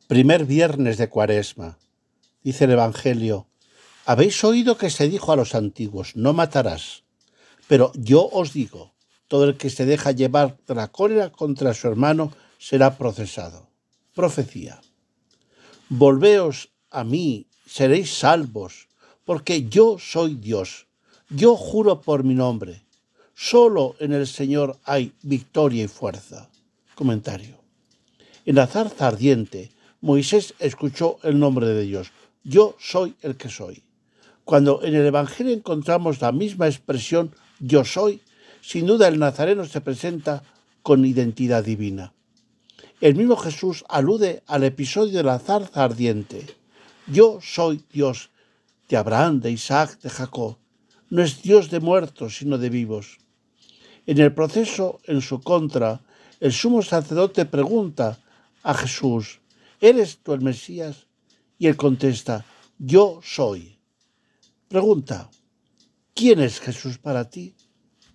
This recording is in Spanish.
Primer viernes de Cuaresma. Dice el Evangelio: habéis oído que se dijo a los antiguos, no matarás. Pero yo os digo, todo el que se deja llevar de la cólera contra su hermano será procesado. Profecía. Volveos a mí, seréis salvos, porque yo soy Dios. Yo juro por mi nombre. Solo en el Señor hay victoria y fuerza. Comentario. En la zarza ardiente, Moisés escuchó el nombre de Dios. Yo soy el que soy. Cuando en el Evangelio encontramos la misma expresión, yo soy, sin duda el nazareno se presenta con identidad divina. El mismo Jesús alude al episodio de la zarza ardiente. Yo soy Dios de Abraham, de Isaac, de Jacob. No es Dios de muertos, sino de vivos. En el proceso en su contra, el sumo sacerdote pregunta a Jesús: ¿eres tú el Mesías? Y él contesta: yo soy. Pregunta: ¿quién es Jesús para ti?